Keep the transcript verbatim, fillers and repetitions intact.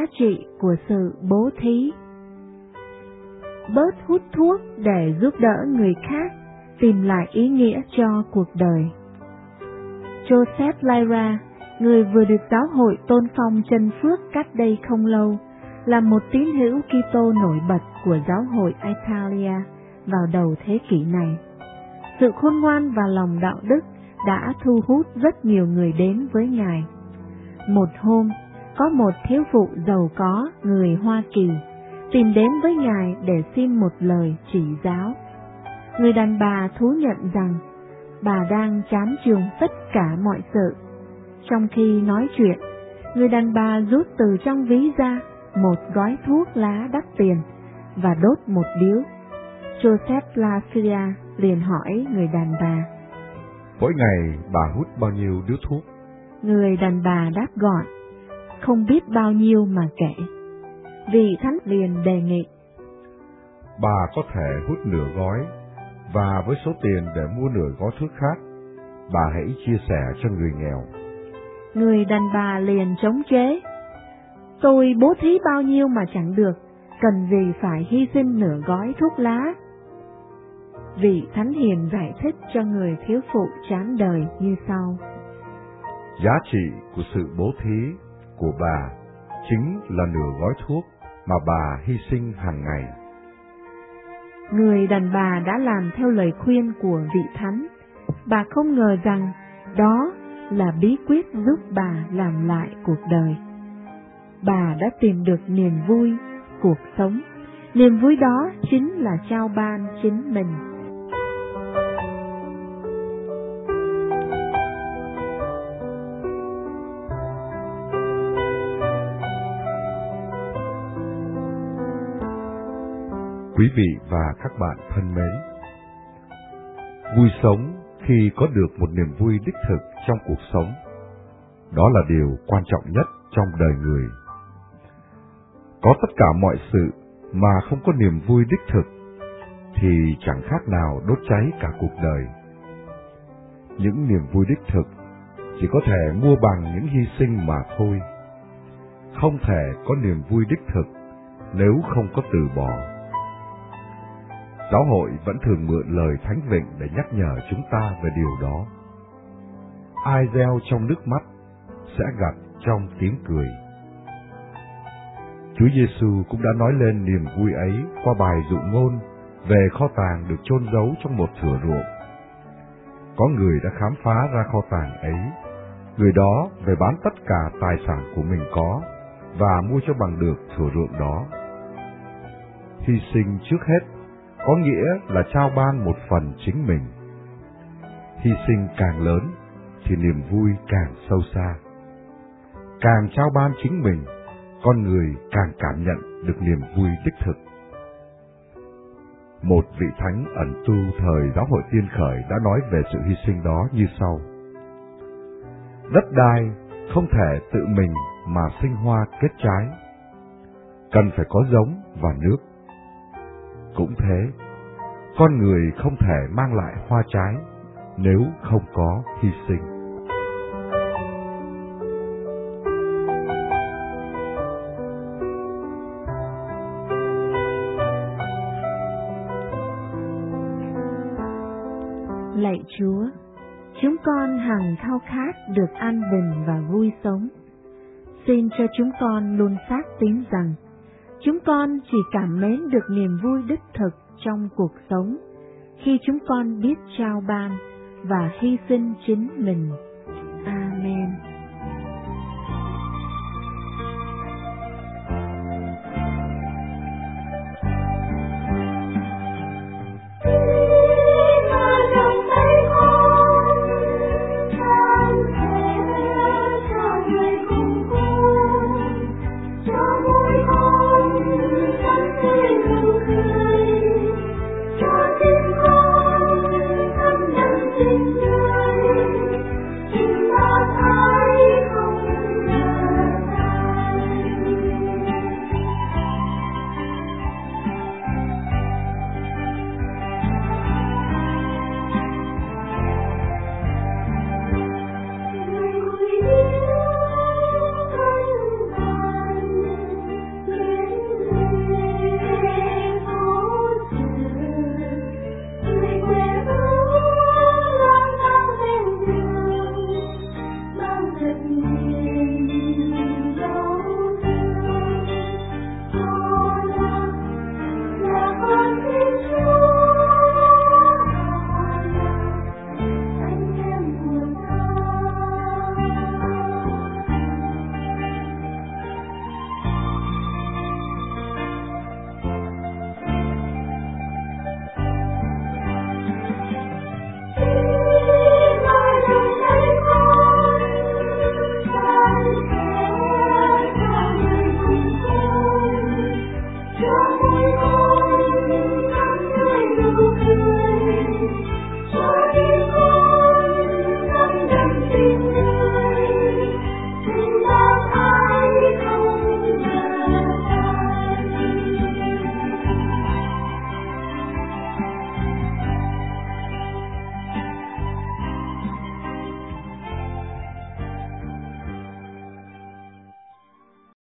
giá trị của sự bố thí. Bớt hút thuốc để giúp đỡ người khác tìm lại ý nghĩa cho cuộc đời. Joseph Lyra, người vừa được giáo hội tôn phong chân phước cách đây không lâu, là một tín hữu Kitô nổi bật của giáo hội Italia vào đầu thế kỷ này. Sự khôn ngoan và lòng đạo đức đã thu hút rất nhiều người đến với Ngài. Một hôm, có một thiếu phụ giàu có người Hoa Kỳ tìm đến với Ngài để xin một lời chỉ giáo. Người đàn bà thú nhận rằng bà đang chán chường tất cả mọi sự. Trong khi nói chuyện, người đàn bà rút từ trong ví ra một gói thuốc lá đắt tiền và đốt một điếu. Joseph Lyra liền hỏi người đàn bà: Mỗi ngày bà hút bao nhiêu điếu thuốc? Người đàn bà đáp gọn: Không biết bao nhiêu mà kể. Vị thánh liền đề nghị: Bà có thể hút nửa gói, và với số tiền để mua nửa gói thuốc khác, bà hãy chia sẻ cho người nghèo. Người đàn bà liền chống chế: Tôi bố thí bao nhiêu mà chẳng được, cần gì phải hy sinh nửa gói thuốc lá. Vị thánh hiền giải thích cho người thiếu phụ chán đời như sau: Giá trị của sự bố thí của bà chính là nửa gói thuốc mà bà hy sinh hàng ngày. Người đàn bà đã làm theo lời khuyên của vị thánh. Bà không ngờ rằng đó là bí quyết giúp bà làm lại cuộc đời. Bà đã tìm được niềm vui cuộc sống. Niềm vui đó chính là trao ban chính mình. Quý vị và các bạn thân mến, vui sống khi có được một niềm vui đích thực trong cuộc sống, đó là điều quan trọng nhất trong đời người. Có tất cả mọi sự mà không có niềm vui đích thực thì chẳng khác nào đốt cháy cả cuộc đời. Những niềm vui đích thực chỉ có thể mua bằng những hy sinh mà thôi. Không thể có niềm vui đích thực nếu không có từ bỏ. Giáo hội vẫn thường mượn lời Thánh Vịnh để nhắc nhở chúng ta về điều đó. Ai gieo trong nước mắt sẽ gặt trong tiếng cười. Chúa Giêsu cũng đã nói lên niềm vui ấy qua bài dụ ngôn về kho tàng được chôn giấu trong một thửa ruộng. Có người đã khám phá ra kho tàng ấy, người đó về bán tất cả tài sản của mình có và mua cho bằng được thửa ruộng đó. Hy sinh trước hết có nghĩa là trao ban một phần chính mình. Hy sinh càng lớn thì niềm vui càng sâu xa. Càng trao ban chính mình, con người càng cảm nhận được niềm vui đích thực. Một vị thánh ẩn tu thời giáo hội Tiên Khởi đã nói về sự hy sinh đó như sau: Đất đai không thể tự mình mà sinh hoa kết trái, cần phải có giống và nước. Cũng thế, con người không thể mang lại hoa trái nếu không có hy sinh. Lạy Chúa, chúng con hằng khao khát được an bình và vui sống. Xin cho chúng con luôn xác tín rằng chúng con chỉ cảm mến được niềm vui đích thực trong cuộc sống khi chúng con biết trao ban và hy sinh chính mình. Amen.